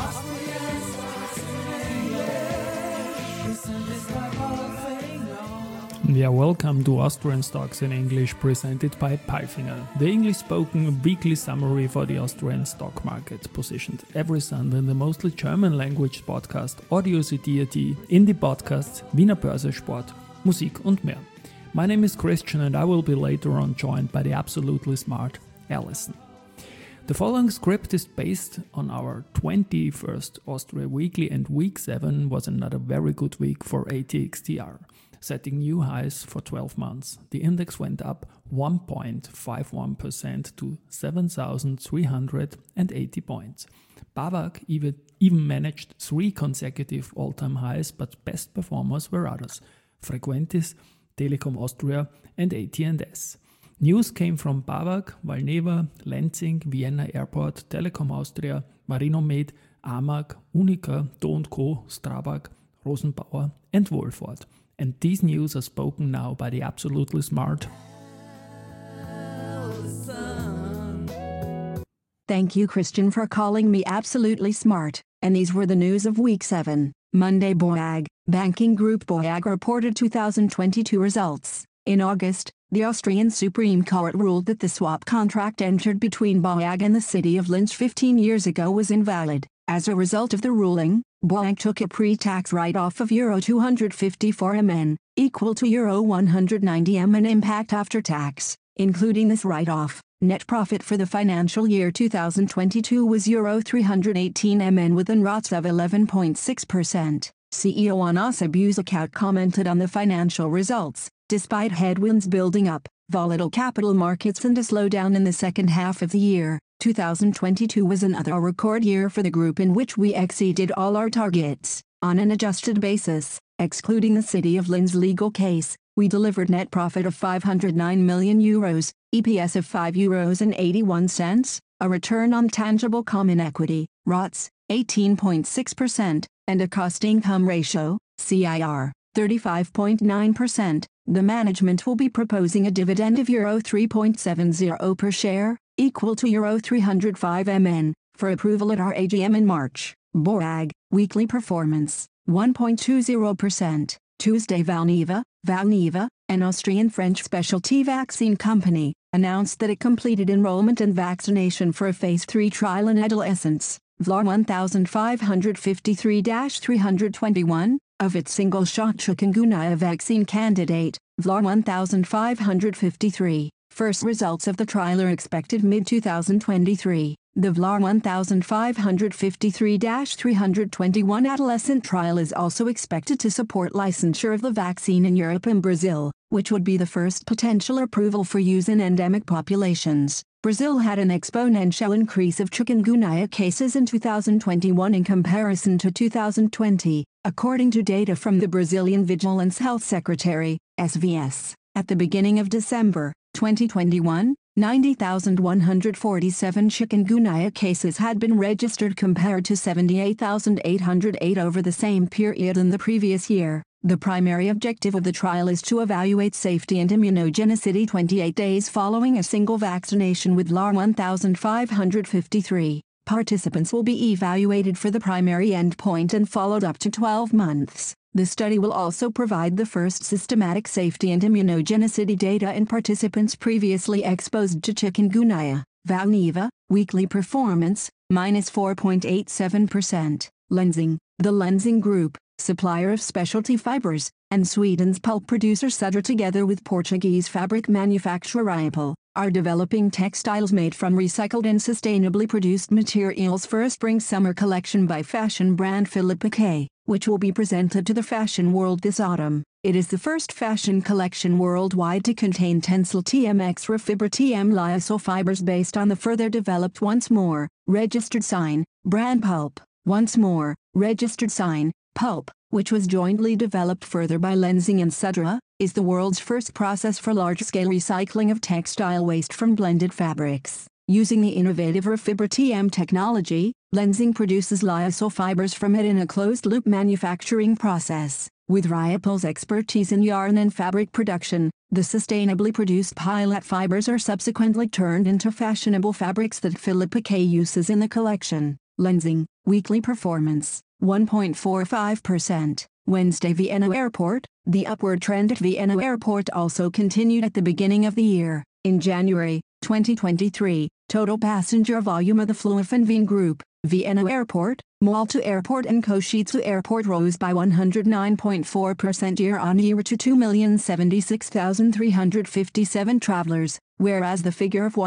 Yeah, welcome to Austrian Stocks in English, presented by Palfinger, the English-spoken weekly summary for the Austrian stock market, positioned every Sunday in the mostly German-language podcast Audio CD.at, Indie Podcasts, Wiener Börse Sport, Musik und mehr. My name is Christian and I will be later on joined by the absolutely smart Alison. The following script is based on our 21st Austria Weekly, and week 7 was another very good week for ATXTR. Setting new highs for 12 months, the index went up 1.51% to 7,380 points. BAWAG even managed 3 consecutive all-time highs, but best performers were others: Frequentis, Telekom Austria and AT&S. News came from BAWAG, Valneva, Lenzing, Vienna Airport, Telekom Austria, Marinomed, AMAG, Unica, Do & Co, Strabag, Rosenbauer and Wolford. And these news are spoken now by the absolutely smart. Thank you, Christian, for calling me absolutely smart. And these were the news of week 7. Monday, BAWAG, banking group BAWAG reported 2022 results. In August, the Austrian Supreme Court ruled that the swap contract entered between BAWAG and the city of Linz 15 years ago was invalid. As a result of the ruling, BAWAG took a pre-tax write-off of Euro 254 million, equal to Euro 190 million impact after tax. Including this write-off, net profit for the financial year 2022 was Euro 318 million with an ROTS of 11.6%. CEO Anas Abuzakout commented on the financial results. Despite headwinds building up, volatile capital markets and a slowdown in the second half of the year, 2022 was another record year for the group in which we exceeded all our targets. On an adjusted basis, excluding the City of Linz legal case, we delivered net profit of 509 million euros, EPS of €5.81, a return on tangible common equity, ROTS, 18.6%, and a cost-income ratio, CIR, 35.9%. The management will be proposing a dividend of Euro 3.70 per share, equal to Euro 305 million, for approval at our AGM in March. BAWAG, weekly performance, 1.20%. Tuesday, Valneva, an Austrian-French specialty vaccine company, announced that it completed enrollment and vaccination for a phase 3 trial in adolescents, VLAR 1553-321, of its single-shot chikungunya vaccine candidate, VLAR 1553. First results of the trial are expected mid-2023. The VLAR 1553-321 adolescent trial is also expected to support licensure of the vaccine in Europe and Brazil, which would be the first potential approval for use in endemic populations. Brazil had an exponential increase of chikungunya cases in 2021 in comparison to 2020, according to data from the Brazilian Vigilance Health Secretary, SVS. At the beginning of December 2021, 90,147 chikungunya cases had been registered compared to 78,808 over the same period in the previous year. The primary objective of the trial is to evaluate safety and immunogenicity 28 days following a single vaccination with VLAR 1553. Participants will be evaluated for the primary endpoint and followed up to 12 months. The study will also provide the first systematic safety and immunogenicity data in participants previously exposed to chikungunya. Valneva, weekly performance, -4.87%. Lenzing, the Lenzing Group, supplier of specialty fibers, and Sweden's pulp producer Södra together with Portuguese fabric manufacturer Riopel, are developing textiles made from recycled and sustainably produced materials for a spring-summer collection by fashion brand Philippa K, which will be presented to the fashion world this autumn. It is the first fashion collection worldwide to contain Tencel TMX Refibra TM lyocell fibers based on the further developed Once More, registered sign, brand pulp. Once More, registered sign, pulp, which was jointly developed further by Lenzing and Södra, is the world's first process for large-scale recycling of textile waste from blended fabrics. Using the innovative Refibra TM technology, Lenzing produces lyocell fibers from it in a closed-loop manufacturing process. With Riopel's expertise in yarn and fabric production, the sustainably produced pilot fibers are subsequently turned into fashionable fabrics that Philippa K uses in the collection. Lenzing, weekly performance, 1.45%. Wednesday, Vienna Airport. The upward trend at Vienna Airport also continued at the beginning of the year. In January 2023, total passenger volume of the Flughafen Wien Group, Vienna Airport, Malta Airport and Košice Airport rose by 109.4% year-on-year to 2,076,357 travelers, whereas the figure of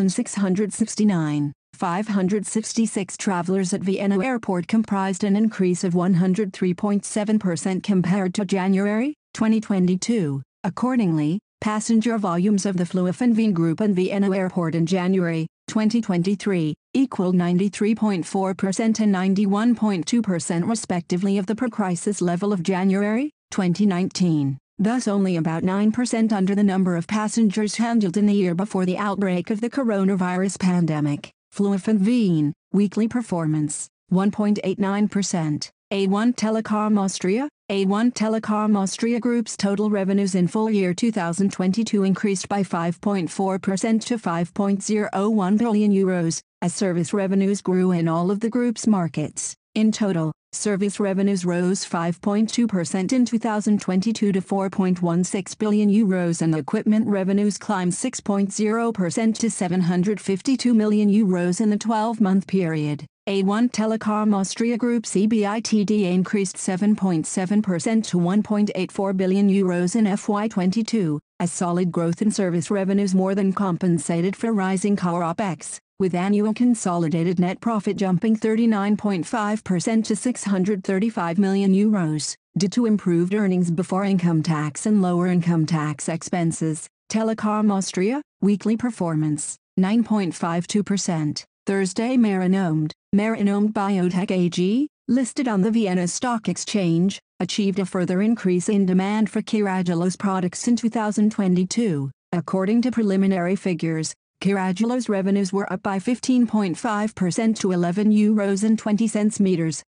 1,669,566 travelers at Vienna Airport comprised an increase of 103.7% compared to January 2022. Accordingly, passenger volumes of the Flughafen Wien Group and Vienna Airport in January 2023 equaled 93.4% and 91.2% respectively of the pre-crisis level of January 2019, thus only about 9% under the number of passengers handled in the year before the outbreak of the coronavirus pandemic. Flughafen Wien, weekly performance, 1.89%. A1 Telekom Austria. A1 Telekom Austria Group's total revenues in full year 2022 increased by 5.4% to 5.01 billion euros, as service revenues grew in all of the group's markets. In total, service revenues rose 5.2% in 2022 to 4.16 billion euros and equipment revenues climbed 6.0% to 752 million euros in the 12-month period. A1 Telekom Austria Group's EBITDA increased 7.7% to 1.84 billion euros in FY22, as solid growth in service revenues more than compensated for rising core OPEX, with annual consolidated net profit jumping 39.5% to 635 million euros, due to improved earnings before income tax and lower income tax expenses. Telekom Austria, weekly performance, 9.52%. Thursday, Marinomed Biotech AG, listed on the Vienna Stock Exchange, achieved a further increase in demand for Carragelose products in 2022. According to preliminary figures, Carragelose revenues were up by 15.5% to €11.20 ,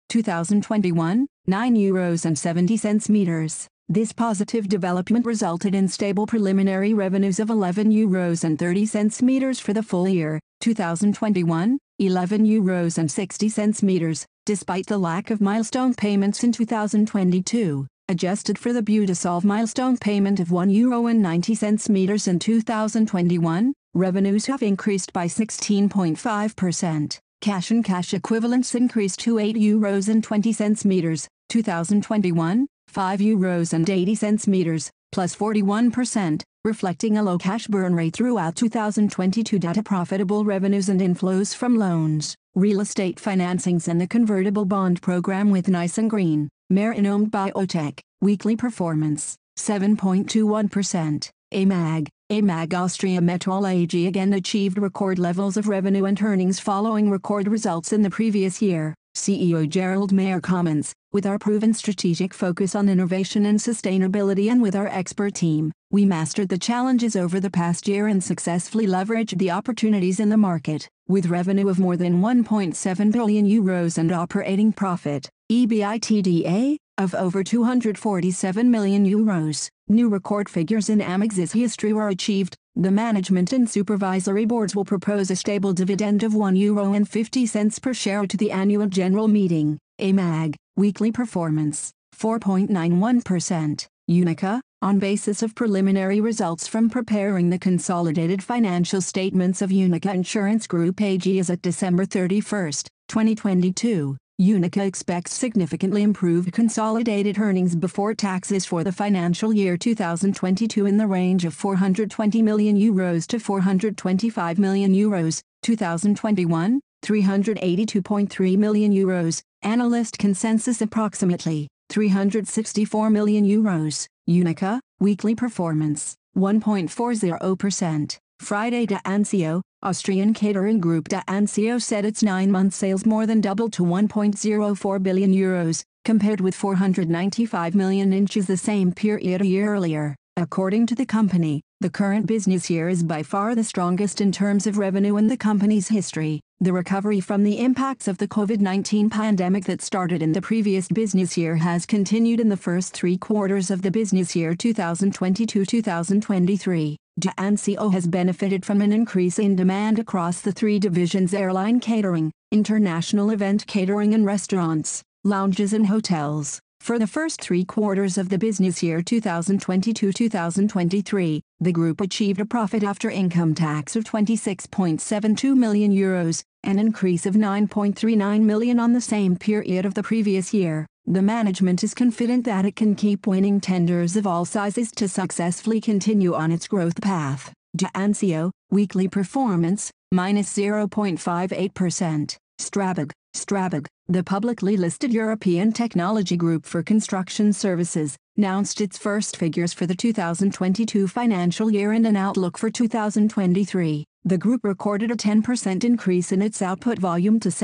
2021, €9.70. This positive development resulted in stable preliminary revenues of €11.30 for the full year, 2021, €11.60, despite the lack of milestone payments in 2022. Adjusted for the Budesolv milestone payment of €1.90 in 2021, revenues have increased by 16.5%. Cash and cash equivalents increased to €8.20, 2021, €5.80, plus 41%, reflecting a low cash burn rate throughout 2022 due to profitable revenues and inflows from loans, real estate financings and the convertible bond program with Nice and Green. Marinomed Biotech, weekly performance, 7.21%. AMAG Austria Metall AG again achieved record levels of revenue and earnings following record results in the previous year. CEO Gerald Mayer comments, with our proven strategic focus on innovation and sustainability and with our expert team, we mastered the challenges over the past year and successfully leveraged the opportunities in the market. With revenue of more than 1.7 billion euros and operating profit, EBITDA, of over 247 million euros, new record figures in AMAG's history were achieved. The management and supervisory boards will propose a stable dividend of €1.50 per share to the annual general meeting. AMAG, weekly performance, 4.91%. Unica, on basis of preliminary results from preparing the consolidated financial statements of Unica Insurance Group AG as at December 31, 2022. Unica expects significantly improved consolidated earnings before taxes for the financial year 2022 in the range of €420 million to €425 million, 2021, €382.3 million, analyst consensus approximately €364 million. Unica, weekly performance, 1.40%. Friday, De Ancio, Austrian catering group De Ancio said its 9-month sales more than doubled to €1.04 billion, compared with €495 million in the same period a year earlier. According to the company, the current business year is by far the strongest in terms of revenue in the company's history. The recovery from the impacts of the COVID-19 pandemic that started in the previous business year has continued in the first 3 quarters of the business year 2022-2023. D'Ancio has benefited from an increase in demand across the three divisions: airline catering, international event catering, and restaurants, lounges and hotels. For the first 3 quarters of the business year 2022-2023, the group achieved a profit after income tax of €26.72 million, an increase of €9.39 million on the same period of the previous year. The management is confident that it can keep winning tenders of all sizes to successfully continue on its growth path. D'Ancio, weekly performance, minus 0.58%. Strabag, the publicly listed European technology group for construction services, announced its first figures for the 2022 financial year and an outlook for 2023. The group recorded a 10% increase in its output volume to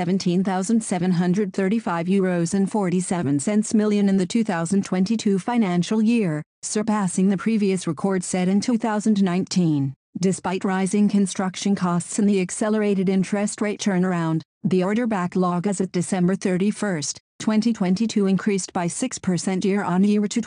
€17,735.47 million in the 2022 financial year, surpassing the previous record set in 2019. Despite rising construction costs and the accelerated interest rate turnaround, the order backlog as of December 31, 2022 increased by 6% year-on-year to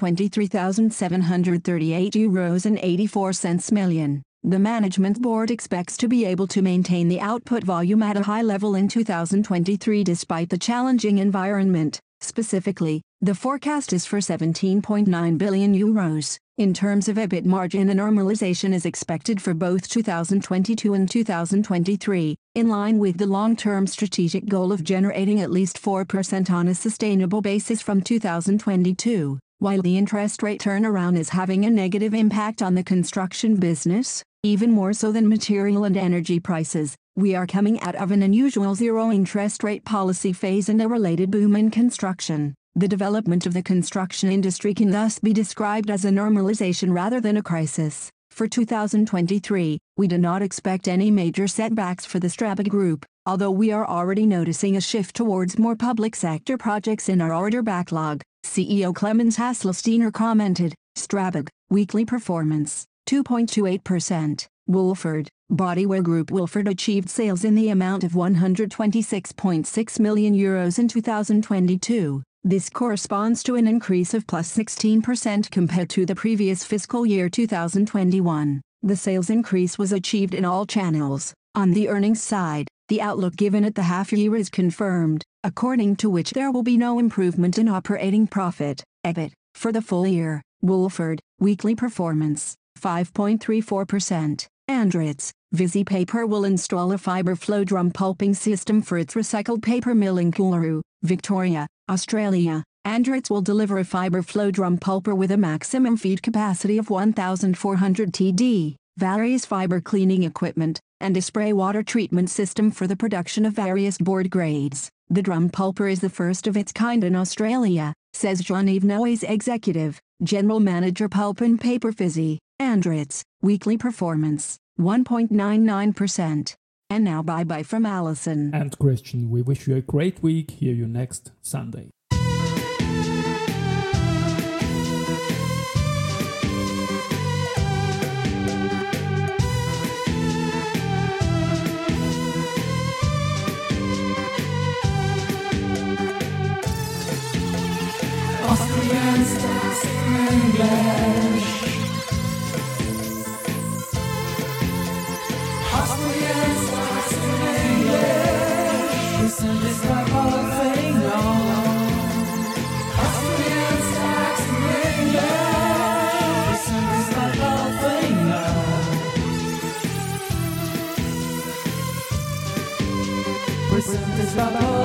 €23,738.84 million. The management board expects to be able to maintain the output volume at a high level in 2023 despite the challenging environment. Specifically, the forecast is for €17.9 billion. In terms of EBIT margin, a normalization is expected for both 2022 and 2023, in line with the long-term strategic goal of generating at least 4% on a sustainable basis from 2022. While the interest rate turnaround is having a negative impact on the construction business, even more so than material and energy prices, we are coming out of an unusual zero interest rate policy phase and a related boom in construction. The development of the construction industry can thus be described as a normalization rather than a crisis. For 2023, we do not expect any major setbacks for the Strabag Group, although we are already noticing a shift towards more public sector projects in our order backlog, CEO Clemens Hasselsteiner commented. Strabag, weekly performance, 2.28%. Wolford, Bodywear Group. Wolford achieved sales in the amount of €126.6 million in 2022. This corresponds to an increase of plus 16% compared to the previous fiscal year 2021. The sales increase was achieved in all channels. On the earnings side, the outlook given at the half year is confirmed, according to which there will be no improvement in operating profit, EBIT, for the full year. Wolford, weekly performance, 5.34%. Andritz, Visy Paper will install a fiber flow drum pulping system for its recycled paper mill in Coolaroo, Victoria, Australia. Andritz will deliver a fiber flow drum pulper with a maximum feed capacity of 1,400 TD, various fiber cleaning equipment, and a spray water treatment system for the production of various board grades. The drum pulper is the first of its kind in Australia, says Jean-Yves Noyes, Executive General Manager Pulp and Paper Visy. Andritz, weekly performance, 1.99%. And now bye-bye from Alison and Christian. We wish you a great week. Hear you next Sunday. Austrian Stars in English. Austrian Stars in English. Presented by Palfinger. Austrian Stars in English. Presented by Palfinger. Presented by Palfinger.